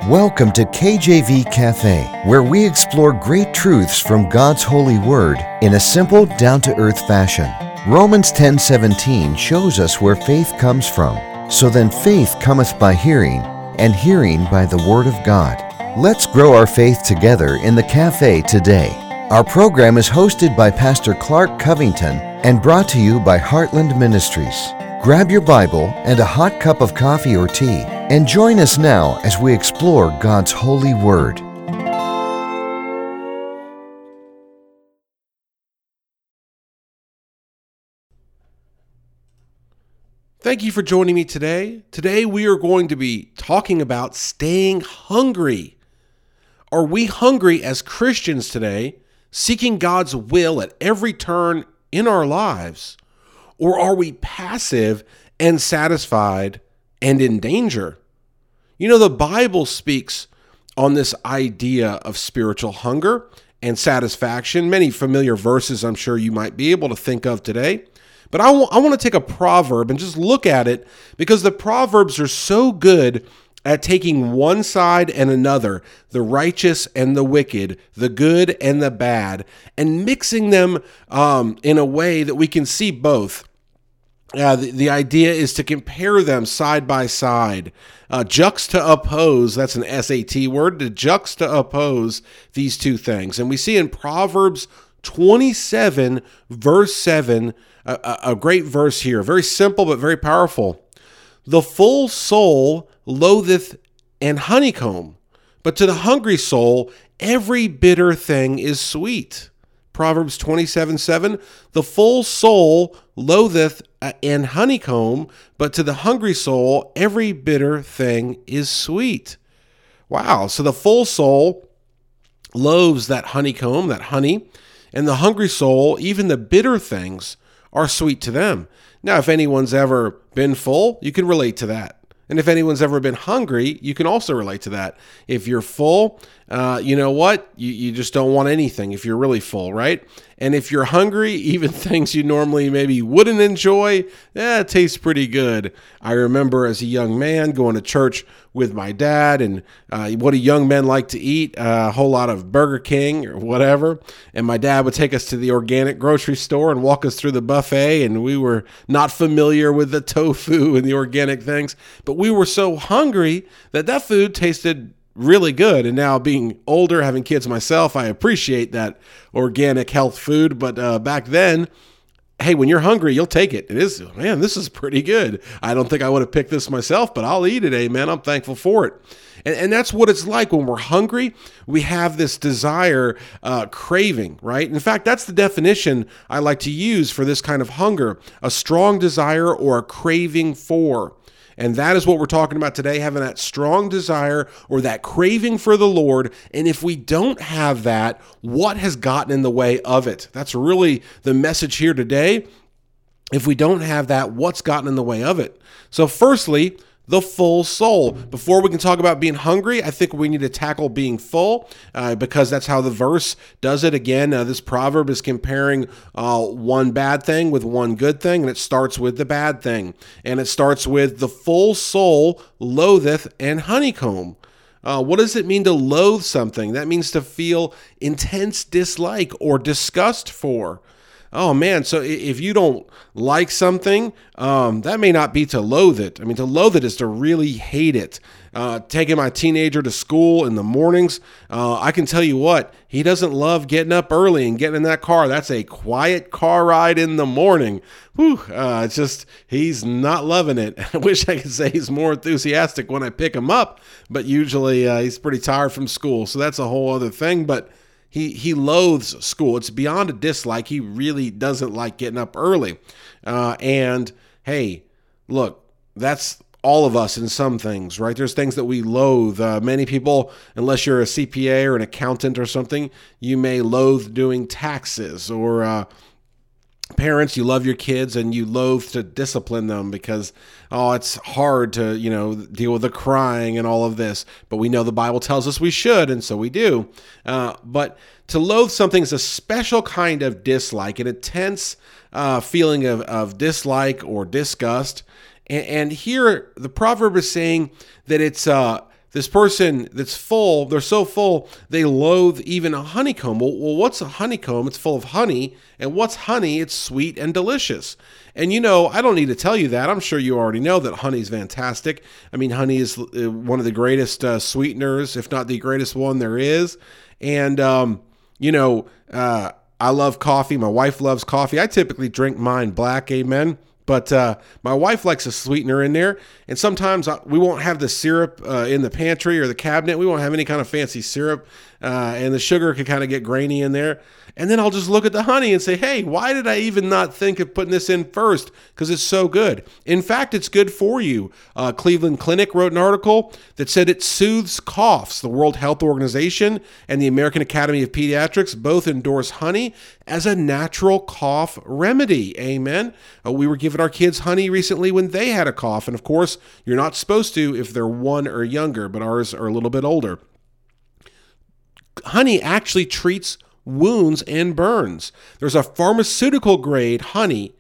Welcome to KJV Cafe, where we explore great truths from God's holy word in a simple, down-to-earth fashion. Romans 10:17 shows us where faith comes from. So then faith cometh by hearing, and hearing by the word of God. Let's grow our faith together in the cafe today. Our program is hosted by Pastor Clark Covington and brought to you by Heartland Ministries. Grab your Bible and a hot cup of coffee or tea, and join us now as we explore God's holy word. Thank you for joining me today. Today we are going to be talking about staying hungry. Are we hungry as Christians today, seeking God's will at every turn in our lives? Or are we passive and satisfied and in danger? You know, the Bible speaks on this idea of spiritual hunger and satisfaction. Many familiar verses I'm sure you might be able to think of today. But I want to take a proverb and just look at it, because the Proverbs are so good at taking one side and another, the righteous and the wicked, the good and the bad, and mixing them in a way that we can see both. The idea is to compare them side by side, juxtapose, that's an SAT word, to juxtapose these two things. And we see in Proverbs 27, verse 7, a great verse here, very simple but very powerful. The full soul loatheth an honeycomb, but to the hungry soul every bitter thing is sweet. Proverbs 27:7. The full soul loatheth an honeycomb, but to the hungry soul every bitter thing is sweet. Wow. So the full soul loathes that honeycomb, that honey, and the hungry soul, even the bitter things, are sweet to them. Now, if anyone's ever been full, you can relate to that. And if anyone's ever been hungry, you can also relate to that. If you're full, you know what? You just don't want anything if you're really full, right? And if you're hungry, even things you normally maybe wouldn't enjoy, it tastes pretty good. I remember as a young man going to church with my dad, and what do young men like to eat? A whole lot of Burger King or whatever. And my dad would take us to the organic grocery store and walk us through the buffet, and we were not familiar with the tofu and the organic things, but we were so hungry that food tasted really good. And now, being older, having kids myself, I appreciate that organic health food. But back then, hey, when you're hungry, you'll take it. It is, man, this is pretty good. I don't think I would have picked this myself, but I'll eat it. Amen. I'm thankful for it. And that's what it's like when we're hungry. We have this desire, craving, right? In fact, that's the definition I like to use for this kind of hunger: a strong desire or a craving for. And that is what we're talking about today, having that strong desire or that craving for the Lord. And if we don't have that, what has gotten in the way of it? That's really the message here today. If we don't have that, what's gotten in the way of it? So firstly, the full soul. Before we can talk about being hungry, I think we need to tackle being full, because that's how the verse does it. Again, this proverb is comparing one bad thing with one good thing, and it starts with the bad thing. And it starts with the full soul loatheth an honeycomb. What does it mean to loathe something? That means to feel intense dislike or disgust for. Oh man, so if you don't like something, that may not be to loathe it. I mean, to loathe it is to really hate it. Taking my teenager to school in the mornings, I can tell you what, he doesn't love getting up early and getting in that car. That's a quiet car ride in the morning. Whew, it's just, he's not loving it. I wish I could say he's more enthusiastic when I pick him up, but usually he's pretty tired from school, so that's a whole other thing. But He loathes school. It's beyond a dislike. He really doesn't like getting up early. And hey, look, that's all of us in some things, right? There's things that we loathe. Many people, unless you're a CPA or an accountant or something, you may loathe doing taxes. Or parents, you love your kids and you loathe to discipline them because, it's hard to, deal with the crying and all of this. But we know the Bible tells us we should, and so we do. But to loathe something is a special kind of dislike, an intense feeling of dislike or disgust. And here the proverb is saying that it's This person that's full, they're so full, they loathe even a honeycomb. Well, what's a honeycomb? It's full of honey. And what's honey? It's sweet and delicious. And I don't need to tell you that. I'm sure you already know that honey is fantastic. I mean, honey is one of the greatest sweeteners, if not the greatest one there is. And, I love coffee. My wife loves coffee. I typically drink mine black, amen. But my wife likes a sweetener in there, and sometimes we won't have the syrup in the pantry or the cabinet. We won't have any kind of fancy syrup, and the sugar can kind of get grainy in there. And then I'll just look at the honey and say, hey, why did I even not think of putting this in first? Because it's so good. In fact, it's good for you. Cleveland Clinic wrote an article that said it soothes coughs. The World Health Organization and the American Academy of Pediatrics both endorse honey as a natural cough remedy. Amen. We were giving our kids honey recently when they had a cough. And of course, you're not supposed to if they're 1 or younger, but ours are a little bit older. Honey actually treats wounds and burns. There's a pharmaceutical grade honey,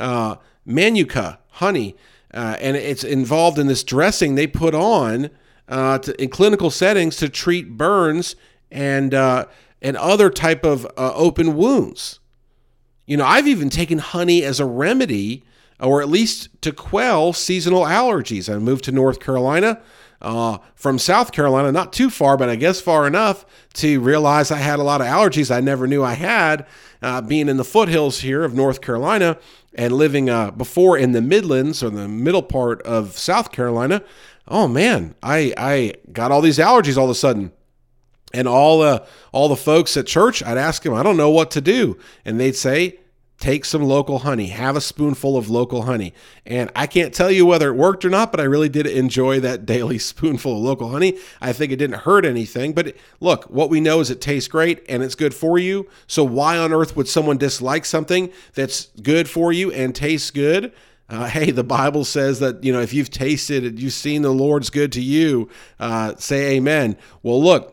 Manuka honey, and it's involved in this dressing they put on in clinical settings to treat burns and other type of open wounds. I've even taken honey as a remedy, or at least to quell seasonal allergies. I moved to North Carolina from South Carolina, not too far, but I guess far enough to realize I had a lot of allergies I never knew I had, being in the foothills here of North Carolina and living before in the Midlands or the middle part of South Carolina. Oh man, I got all these allergies all of a sudden. And all the folks at church, I'd ask them, I don't know what to do. And they'd say, take some local honey, have a spoonful of local honey. And I can't tell you whether it worked or not, but I really did enjoy that daily spoonful of local honey. I think it didn't hurt anything, but look, what we know is it tastes great and it's good for you. So why on earth would someone dislike something that's good for you and tastes good? Hey, the Bible says that, if you've tasted it, you've seen the Lord's good to you, say amen. Well, look,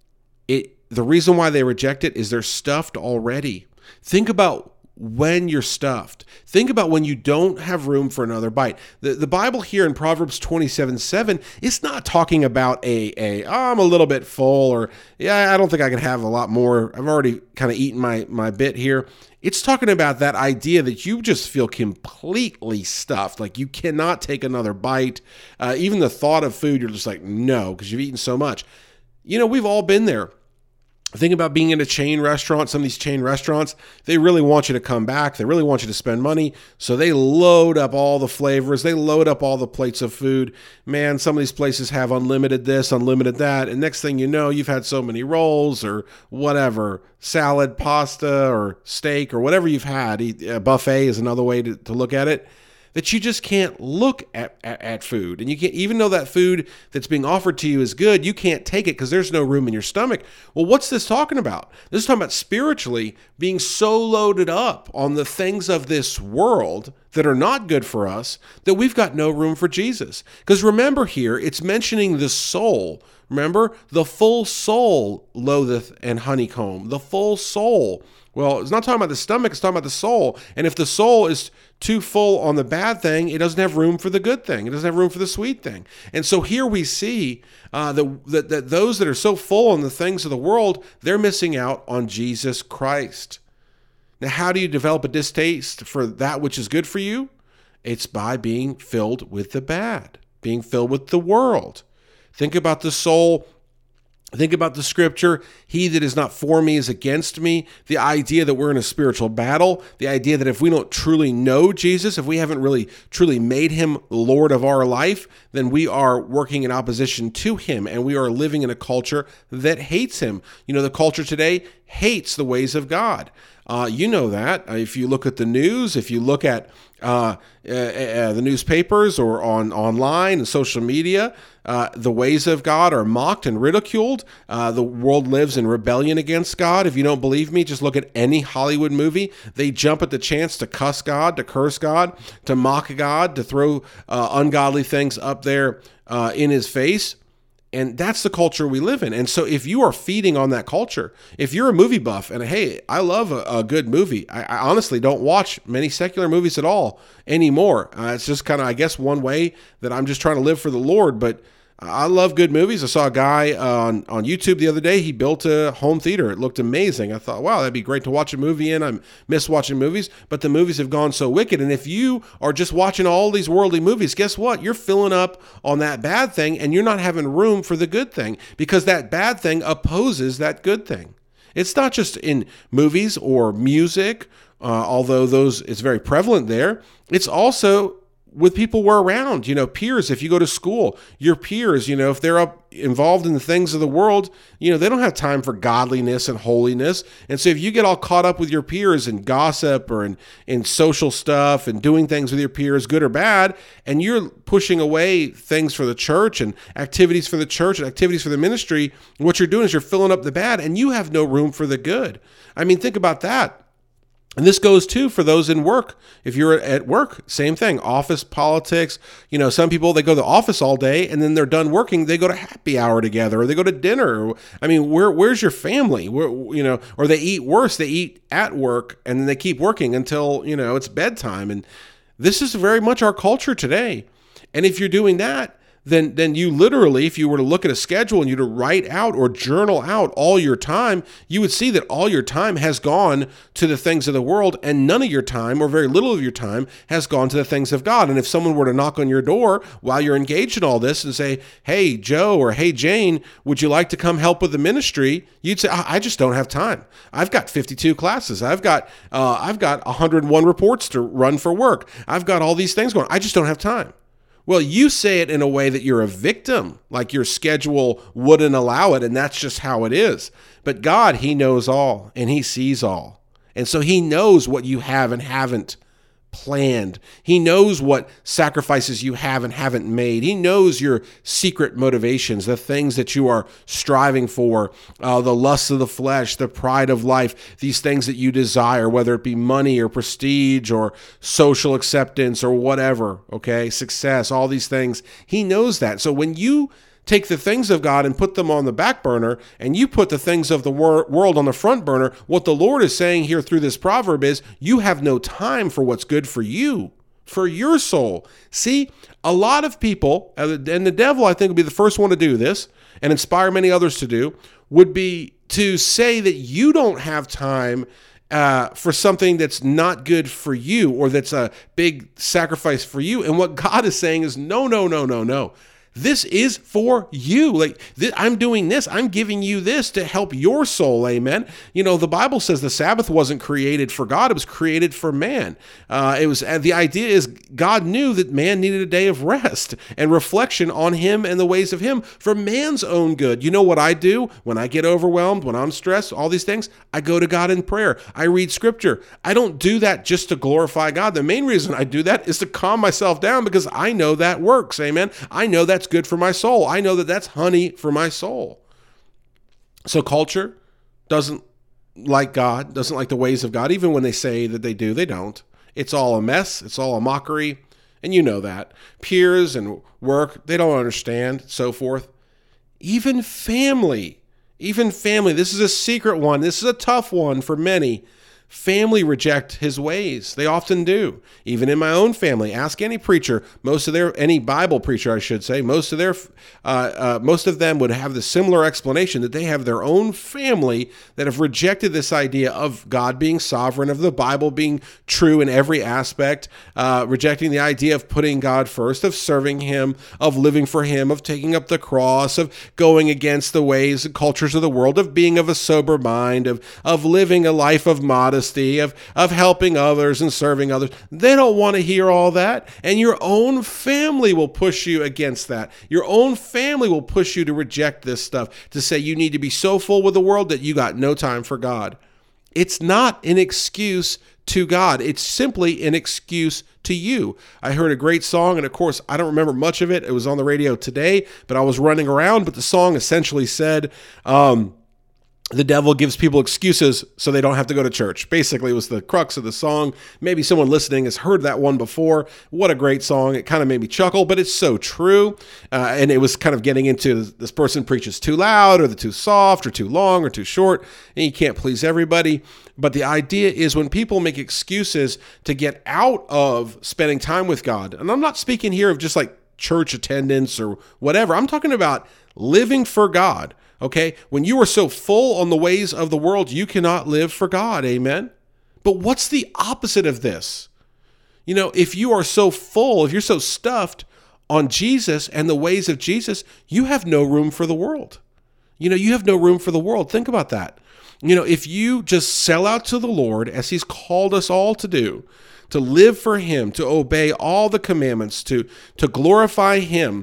the reason why they reject it is they're stuffed already. Think about when you're stuffed. Think about when you don't have room for another bite. The Bible here in Proverbs 27:7, it's not talking about I'm a little bit full, or I don't think I can have a lot more. I've already kind of eaten my bit here. It's talking about that idea that you just feel completely stuffed, like you cannot take another bite. Even the thought of food, you're just like, no, because you've eaten so much. We've all been there. Think about being in a chain restaurant. Some of these chain restaurants, they really want you to come back. They really want you to spend money. So they load up all the flavors. They load up all the plates of food. Man, some of these places have unlimited this, unlimited that. And next thing you know, you've had so many rolls or whatever, salad, pasta, or steak, or whatever you've had. A buffet is another way to look at it. That you just can't look at food. And you can't, even though that food that's being offered to you is good, you can't take it because there's no room in your stomach. Well, what's this talking about? This is talking about spiritually being so loaded up on the things of this world that are not good for us that we've got no room for Jesus. Because remember here, it's mentioning the soul. Remember, the full soul loatheth an honeycomb. The full soul. Well, it's not talking about the stomach, it's talking about the soul. And if the soul is too full on the bad thing, it doesn't have room for the good thing. It doesn't have room for the sweet thing. And so here we see that those that are so full on the things of the world, they're missing out on Jesus Christ. Now, how do you develop a distaste for that which is good for you? It's by being filled with the bad, being filled with the world. Think about the soul. Think about the scripture, he that is not for me is against me. The idea that we're in a spiritual battle, the idea that if we don't truly know Jesus, if we haven't really truly made him Lord of our life, then we are working in opposition to him, and we are living in a culture that hates him. The culture today hates the ways of God. You know that. If you look at the news, if you look at the newspapers or online and social media, the ways of God are mocked and ridiculed. The world lives in rebellion against God. If you don't believe me, just look at any Hollywood movie. They jump at the chance to cuss God, to curse God, to mock God, to throw ungodly things up there in his face. And that's the culture we live in. And so if you are feeding on that culture, if you're a movie buff, and hey, I love a good movie. I honestly don't watch many secular movies at all anymore. It's just kind of, I guess, one way that I'm just trying to live for the Lord. But I love good movies. I saw a guy on YouTube the other day. He built a home theater. It looked amazing. I thought, wow, that'd be great to watch a movie in. I miss watching movies, but the movies have gone so wicked. And if you are just watching all these worldly movies, guess what? You're filling up on that bad thing, and you're not having room for the good thing, because that bad thing opposes that good thing. It's not just in movies or music, although it's very prevalent there. It's also with people we're around, peers. If you go to school, your peers, if they're involved in the things of the world, they don't have time for godliness and holiness. And so if you get all caught up with your peers in gossip or in social stuff and doing things with your peers, good or bad, and you're pushing away things for the church and activities for the church and activities for the ministry, what you're doing is you're filling up the bad, and you have no room for the good. I mean, think about that. And this goes too for those in work. If you're at work, same thing. Office politics. Some people, they go to the office all day, and then they're done working, they go to happy hour together, or they go to dinner. I mean, where's your family? Or they eat worse. They eat at work, and then they keep working until, it's bedtime. And this is very much our culture today. And if you're doing that, then you literally, if you were to look at a schedule and you to write out or journal out all your time, you would see that all your time has gone to the things of the world, and none of your time, or very little of your time, has gone to the things of God. And if someone were to knock on your door while you're engaged in all this and say, hey, Joe, or hey, Jane, would you like to come help with the ministry? You'd say, I just don't have time. I've got 52 classes. I've got 101 reports to run for work. I've got all these things going. I just don't have time. Well, you say it in a way that you're a victim, like your schedule wouldn't allow it, and that's just how it is. But God, He knows all, and He sees all. And so He knows what you have and haven't planned. He knows what sacrifices you have and haven't made. He knows your secret motivations, the things that you are striving for, the lusts of the flesh, the pride of life, these things that you desire, whether it be money or prestige or social acceptance or whatever, okay, success, all these things. He knows that. So when you take the things of God and put them on the back burner, and you put the things of the world on the front burner, what the Lord is saying here through this proverb is, you have no time for what's good for you, for your soul. See, a lot of people, and the devil, I think, would be the first one to do this and inspire many others to do, would be to say that you don't have time for something that's not good for you, or that's a big sacrifice for you. And what God is saying is, no. This is for you. I'm doing this. I'm giving you this to help your soul. Amen. The Bible says the Sabbath wasn't created for God. It was created for man. The idea is God knew that man needed a day of rest and reflection on Him and the ways of Him for man's own good. You know what I do when I get overwhelmed, when I'm stressed, all these things? I go to God in prayer. I read scripture. I don't do that just to glorify God. The main reason I do that is to calm myself down, because I know that works. Amen. I know that's good for my soul. I know that that's honey for my soul. So culture doesn't like God, doesn't like the ways of God. Even when they say that they do, they don't. It's all a mess. It's all a mockery. And you know that. Peers and work, they don't understand, so forth. Even family. This is a secret one. This is a tough one for many. Family reject His ways. They often do. Even in my own family, ask any preacher, any Bible preacher, I should say, most of them would have the similar explanation, that they have their own family that have rejected this idea of God being sovereign, of the Bible being true in every aspect, rejecting the idea of putting God first, of serving Him, of living for Him, of taking up the cross, of going against the ways and cultures of the world, of being of a sober mind, of living a life of modesty, of helping others and serving others. They don't want to hear all that. And your own family will push you against that. Your own family will push you to reject this stuff, to say you need to be so full with the world that you got no time for God. It's not an excuse to God. It's simply an excuse to you. I heard a great song, and of course, I don't remember much of it. It was on the radio today, but I was running around, but the song essentially said, the devil gives people excuses so they don't have to go to church. Basically, it was the crux of the song. Maybe someone listening has heard that one before. What a great song. It kind of made me chuckle, but it's so true. And it was kind of getting into, this person preaches too loud, or they're too soft, or too long, or too short, and you can't please everybody. But the idea is, when people make excuses to get out of spending time with God, and I'm not speaking here of just like church attendance or whatever. I'm talking about living for God. Okay? When you are so full on the ways of the world, you cannot live for God. Amen? But what's the opposite of this? If you are so full, if you're so stuffed on Jesus and the ways of Jesus, you have no room for the world. You have no room for the world. Think about that. If you just sell out to the Lord as he's called us all to do, to live for him, to obey all the commandments, to glorify him,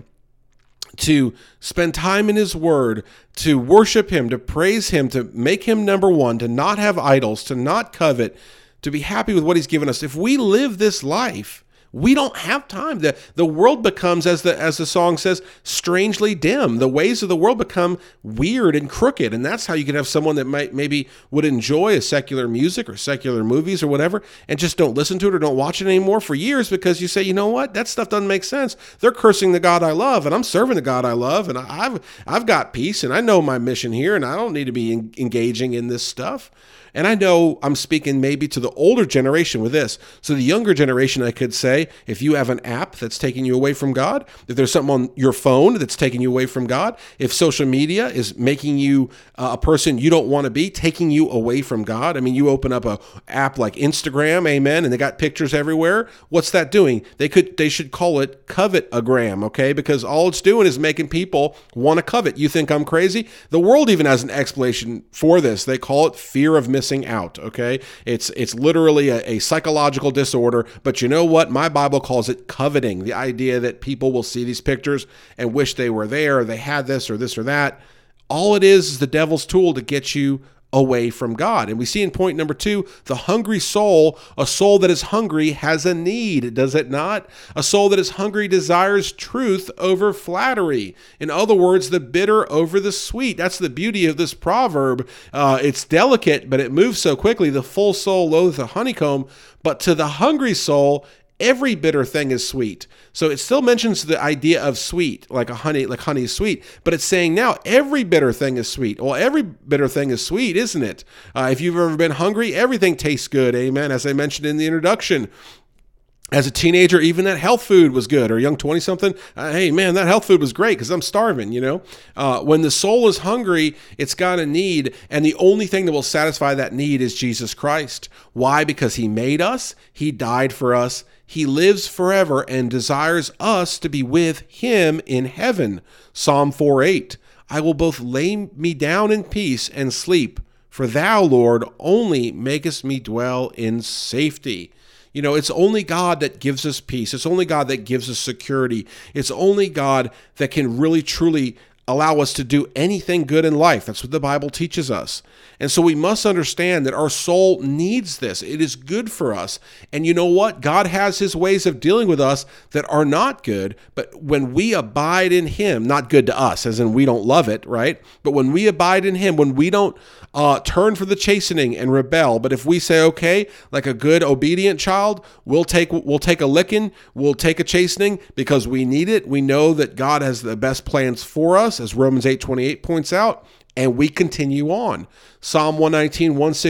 to spend time in his word, to worship him, to praise him, to make him number one, to not have idols, to not covet, to be happy with what he's given us. If we live this life, we don't have time. The world becomes, as the song says, strangely dim. The ways of the world become weird and crooked. And that's how you can have someone that maybe would enjoy a secular music or secular movies or whatever and just don't listen to it or don't watch it anymore for years because you say, you know what? That stuff doesn't make sense. They're cursing the God I love and I'm serving the God I love and I've got peace and I know my mission here and I don't need to be engaging in this stuff. And I know I'm speaking maybe to the older generation with this. So the younger generation, I could say, if you have an app that's taking you away from God, if there's something on your phone that's taking you away from God, if social media is making you a person you don't want to be, taking you away from God. I mean, you open up a app like Instagram, amen, and they got pictures everywhere. What's that doing? They should call it covet-agram, okay? Because all it's doing is making people want to covet. You think I'm crazy? The world even has an explanation for this. They call it fear of missing out, okay? It's literally a psychological disorder, but you know what? My Bible calls it coveting, the idea that people will see these pictures and wish they were there, or they had this or that. All it is the devil's tool to get you away from God. And we see in point number 2, the hungry soul, a soul that is hungry has a need, does it not? A soul that is hungry desires truth over flattery. In other words, the bitter over the sweet. That's the beauty of this proverb. It's delicate, but it moves so quickly. The full soul loathes the honeycomb, but to the hungry soul, every bitter thing is sweet. So it still mentions the idea of sweet, like honey is sweet, but it's saying now every bitter thing is sweet. Well, every bitter thing is sweet, isn't it? If you've ever been hungry, everything tastes good. Amen. As I mentioned in the introduction, as a teenager, even that health food was good, or young 20-something. Hey, man, that health food was great because I'm starving, When the soul is hungry, it's got a need, and the only thing that will satisfy that need is Jesus Christ. Why? Because he made us, he died for us, he lives forever and desires us to be with him in heaven. Psalm 4:8. I will both lay me down in peace and sleep, for thou, Lord, only makest me dwell in safety. It's only God that gives us peace. It's only God that gives us security. It's only God that can really, truly allow us to do anything good in life. That's what the Bible teaches us. And so we must understand that our soul needs this. It is good for us. And you know what? God has his ways of dealing with us that are not good, but when we abide in him, not good to us, as in we don't love it, right? But when we abide in him, when we don't turn for the chastening and rebel, but if we say, okay, like a good obedient child, we'll take a licking, we'll take a chastening because we need it. We know that God has the best plans for us, as Romans 8:28 points out, and we continue on. Psalm 119,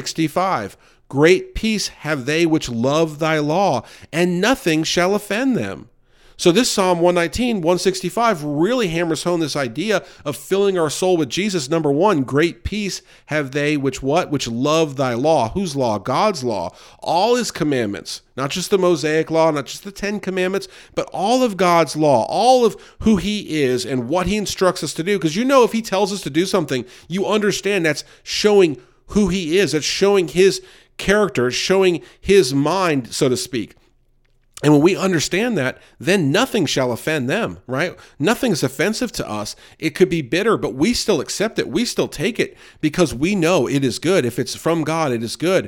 165, great peace have they which love thy law, and nothing shall offend them. So this Psalm 119, 165 really hammers home this idea of filling our soul with Jesus. Number 1, great peace have they which what? Which love thy law. Whose law? God's law. All his commandments, not just the Mosaic law, not just the 10 commandments, but all of God's law, all of who he is and what he instructs us to do. Because if he tells us to do something, you understand that's showing who he is. That's showing his character, showing his mind, so to speak. And when we understand that, then nothing shall offend them, right? Nothing's offensive to us. It could be bitter, but we still accept it. We still take it because we know it is good. If it's from God, it is good.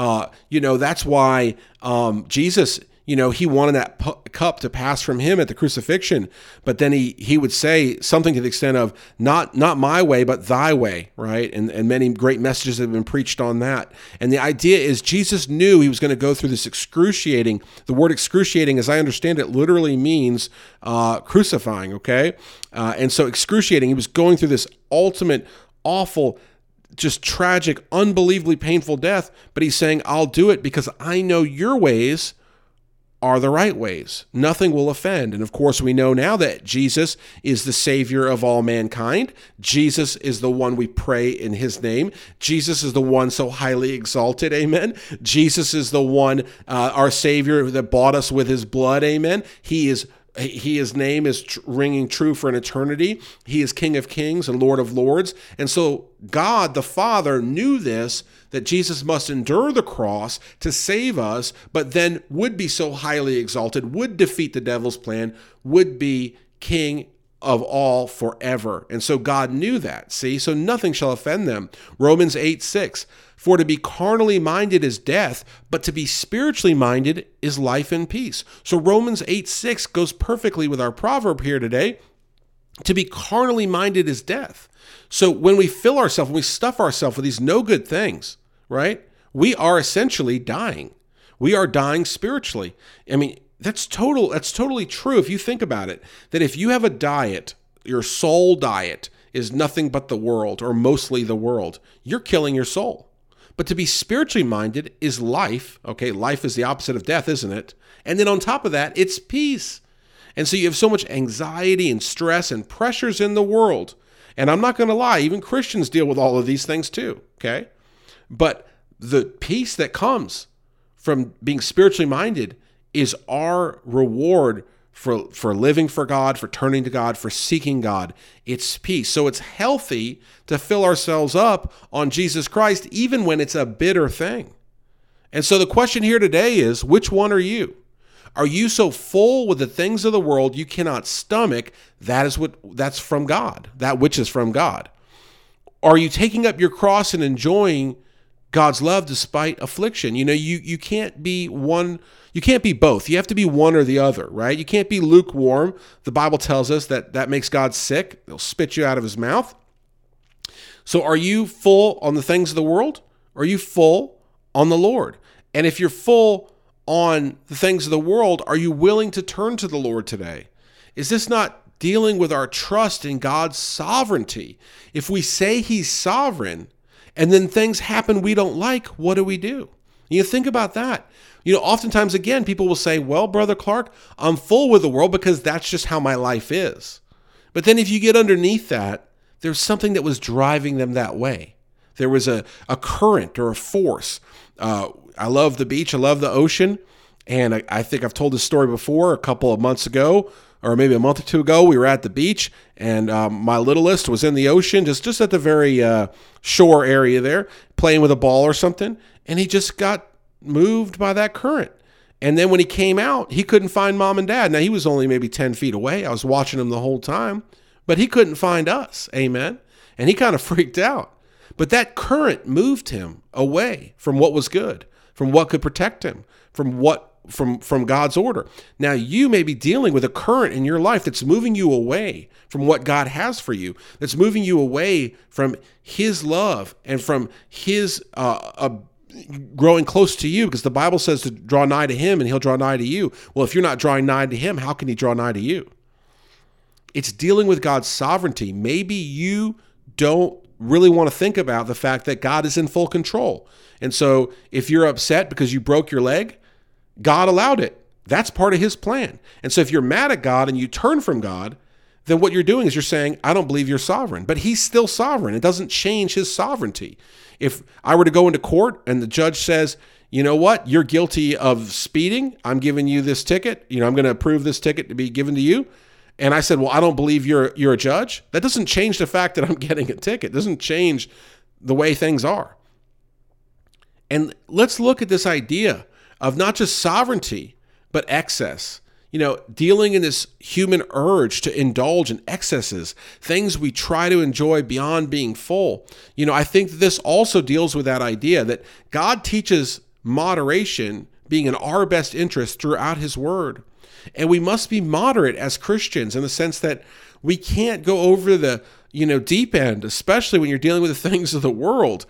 That's why Jesus, he wanted that cup to pass from him at the crucifixion, but then he would say something to the extent of, not my way, but thy way, right? And many great messages have been preached on that. And the idea is Jesus knew he was going to go through this excruciating. The word excruciating, as I understand it, literally means crucifying, okay? And so excruciating, he was going through this ultimate, awful, just tragic, unbelievably painful death, but he's saying, I'll do it because I know your ways are the right ways. Nothing will offend. And of course, we know now that Jesus is the Savior of all mankind. Jesus is the one we pray in his name. Jesus is the one so highly exalted. Amen. Jesus is the one, our Savior that bought us with his blood. Amen. His name is ringing true for an eternity. He is King of Kings and Lord of Lords. And so God, the Father, knew this, that Jesus must endure the cross to save us, but then would be so highly exalted, would defeat the devil's plan, would be King of all forever. And so God knew that. See, so nothing shall offend them. Romans 8:6. For to be carnally minded is death, but to be spiritually minded is life and peace. So Romans 8:6 goes perfectly with our proverb here today. To be carnally minded is death. So when we fill ourselves, when we stuff ourselves with these no good things, right? We are essentially dying. We are dying spiritually. I mean, that's totally true if you think about it. That if you have a diet, your soul diet is nothing but the world, or mostly the world, you're killing your soul. But to be spiritually minded is life. Okay, life is the opposite of death, isn't it? And then on top of that, it's peace. And so you have so much anxiety and stress and pressures in the world. And I'm not going to lie, even Christians deal with all of these things too, okay? But the peace that comes from being spiritually minded is our reward for living for God, for turning to God, for seeking God. It's peace. So it's healthy to fill ourselves up on Jesus Christ, even when it's a bitter thing. And so the question here today is, which one are you? Are you so full with the things of the world you cannot stomach that's from God, that which is from God? Are you taking up your cross and enjoying God's love despite affliction? You know, you can't be one. You can't be both. You have to be one or the other, right? You can't be lukewarm. The Bible tells us that makes God sick. He'll spit you out of his mouth. So are you full on the things of the world? Or are you full on the Lord? And if you're full on the things of the world, are you willing to turn to the Lord today? Is this not dealing with our trust in God's sovereignty? If we say he's sovereign and then things happen we don't like, what do? You think about that. You know, oftentimes, again, people will say, well, Brother Clark, I'm full with the world because that's just how my life is. But then if you get underneath that, there's something that was driving them that way. There was a current or a force. I love the beach. I love the ocean. And I think I've told this story before. A couple of months ago, or maybe a month or two ago, we were at the beach, and my littlest was in the ocean, just at the very shore area there, playing with a ball or something. And he just got moved by that current. And then when he came out, he couldn't find mom and dad. Now, he was only maybe 10 feet away. I was watching him the whole time, but he couldn't find us. Amen. And he kind of freaked out. But that current moved him away from what was good, from what could protect him, from God's order. Now, you may be dealing with a current in your life that's moving you away from what God has for you, that's moving you away from his love and from his growing close to you, because the Bible says to draw nigh to him and he'll draw nigh to you. Well, if you're not drawing nigh to him, how can he draw nigh to you? It's dealing with God's sovereignty. Maybe you don't really want to think about the fact that God is in full control. And so if you're upset because you broke your leg, God allowed it. That's part of his plan. And so if you're mad at God and you turn from God, then what you're doing is you're saying, I don't believe you're sovereign. But he's still sovereign. It doesn't change his sovereignty. If I were to go into court and the judge says, you know what, you're guilty of speeding, I'm giving you this ticket, I'm going to approve this ticket to be given to you. And I said, well, I don't believe you're a judge. That doesn't change the fact that I'm getting a ticket. It doesn't change the way things are. And let's look at this idea of not just sovereignty, but excess. Dealing in this human urge to indulge in excesses, things we try to enjoy beyond being full. I think this also deals with that idea that God teaches moderation being in our best interest throughout his word. And we must be moderate as Christians in the sense that we can't go over the, deep end, especially when you're dealing with the things of the world.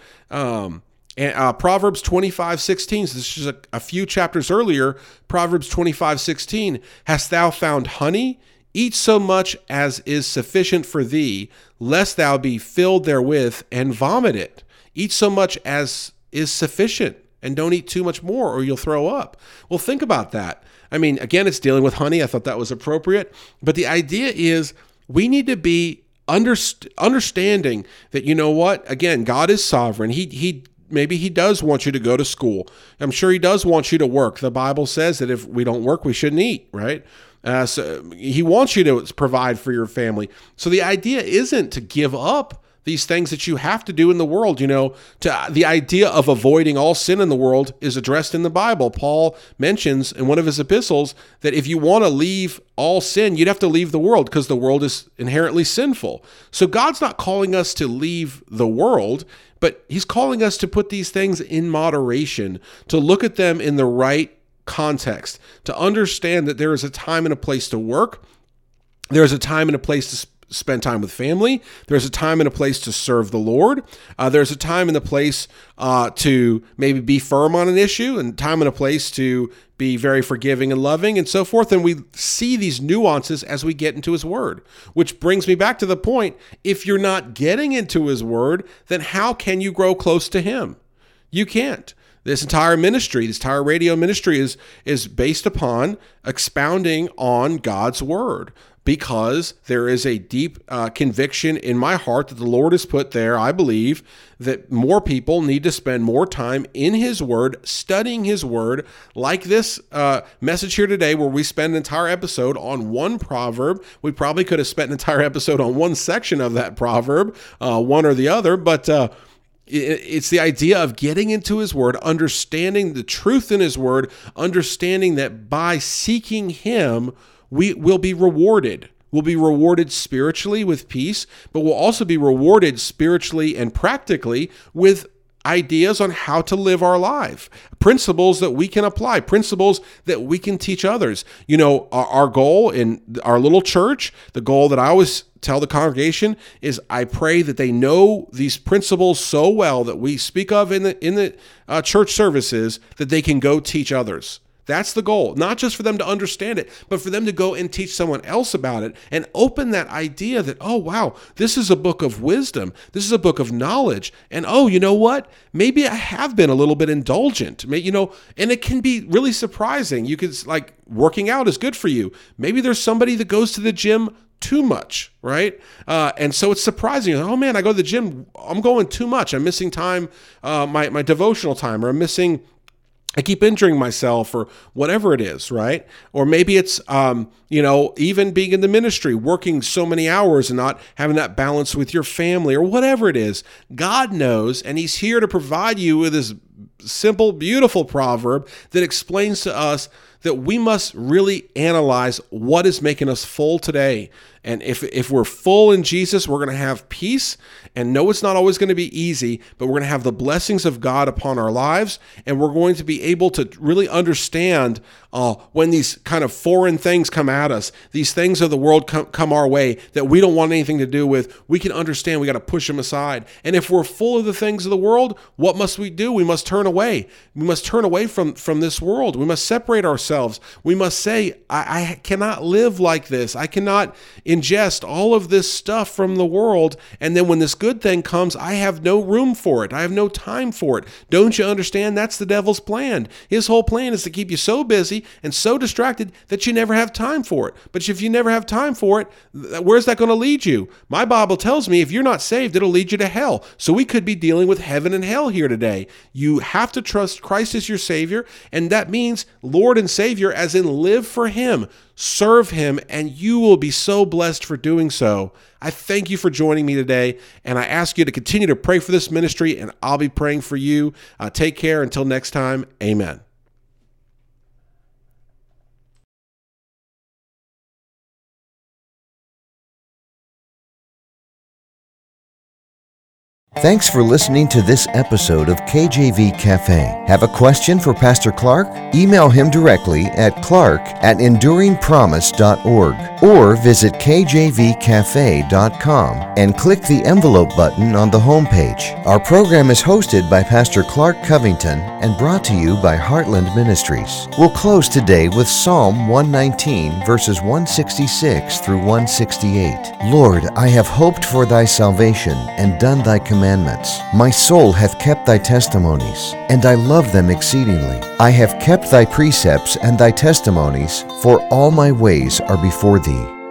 And Proverbs 25:16, so this is a few chapters earlier, Proverbs 25:16, hast thou found honey? Eat so much as is sufficient for thee, lest thou be filled therewith and vomit it. Eat so much as is sufficient, and don't eat too much more or you'll throw up. Well, think about that. I mean, again, it's dealing with honey. I thought that was appropriate. But the idea is we need to be understanding that, you know what? Again, God is sovereign. Maybe he does want you to go to school. I'm sure he does want you to work. The Bible says that if we don't work, we shouldn't eat, right? So he wants you to provide for your family. So the idea isn't to give up these things that you have to do in the world. The idea of avoiding all sin in the world is addressed in the Bible. Paul mentions in one of his epistles that if you want to leave all sin, you'd have to leave the world because the world is inherently sinful. So God's not calling us to leave the world, but he's calling us to put these things in moderation, to look at them in the right context, to understand that there is a time and a place to work. There's a time and a place to spend time with family. There's a time and a place to serve the Lord. There's a time and a place to maybe be firm on an issue, and time and a place to be very forgiving and loving and so forth. And we see these nuances as we get into his word, which brings me back to the point. If you're not getting into his word, then how can you grow close to him? You can't. This entire ministry, this entire radio ministry is based upon expounding on God's word, because there is a deep conviction in my heart that the Lord has put there. I believe that more people need to spend more time in his word, studying his word, like this message here today, where we spend an entire episode on one proverb. We probably could have spent an entire episode on one section of that proverb, one or the other, but it's the idea of getting into his word, understanding the truth in his word, understanding that by seeking him, we will be rewarded. We'll be rewarded spiritually with peace, but we'll also be rewarded spiritually and practically with ideas on how to live our life, principles that we can apply, principles that we can teach others. Our goal in our little church, the goal that I always tell the congregation is I pray that they know these principles so well that we speak of in the church services that they can go teach others. That's the goal, not just for them to understand it, but for them to go and teach someone else about it and open that idea that, oh, wow, this is a book of wisdom. This is a book of knowledge. And, oh, you know what? Maybe I have been a little bit indulgent, and it can be really surprising. You could, working out is good for you. Maybe there's somebody that goes to the gym too much, right? And so it's surprising. Oh man, I go to the gym. I'm going too much. I'm missing time, my devotional time, or I keep injuring myself, or whatever it is, right? Or maybe it's, even being in the ministry, working so many hours and not having that balance with your family, or whatever it is. God knows, and he's here to provide you with this simple, beautiful proverb that explains to us that we must really analyze what is making us full today. And if we're full in Jesus, we're going to have peace. And no, it's not always going to be easy, but we're going to have the blessings of God upon our lives. And we're going to be able to really understand when these kind of foreign things come at us, these things of the world come our way that we don't want anything to do with. We can understand we got to push them aside. And if we're full of the things of the world, what must we do? We must turn away. We must turn away from this world. We must separate ourselves. We must say, I cannot live like this. I cannot ingest all of this stuff from the world, and then when this good thing comes, I have no room for it. I have no time for it. Don't you understand? That's the devil's plan. His whole plan is to keep you so busy and so distracted that you never have time for it. But if you never have time for it, where's that going to lead you? My Bible tells me if you're not saved, it'll lead you to hell. So we could be dealing with heaven and hell here today. You have to trust Christ as your Savior, and that means Lord and Savior as in live for him. Serve him, and you will be so blessed for doing so. I thank you for joining me today, and I ask you to continue to pray for this ministry, and I'll be praying for you. Take care. Until next time, amen. Thanks for listening to this episode of KJV Cafe. Have a question for Pastor Clark? Email him directly at clark@enduringpromise.org or visit kjvcafe.com and click the envelope button on the homepage. Our program is hosted by Pastor Clark Covington and brought to you by Heartland Ministries. We'll close today with Psalm 119, verses 166 through 168. Lord, I have hoped for thy salvation and done thy commandments. commandments. My soul hath kept thy testimonies, and I love them exceedingly. I have kept thy precepts and thy testimonies, for all my ways are before thee.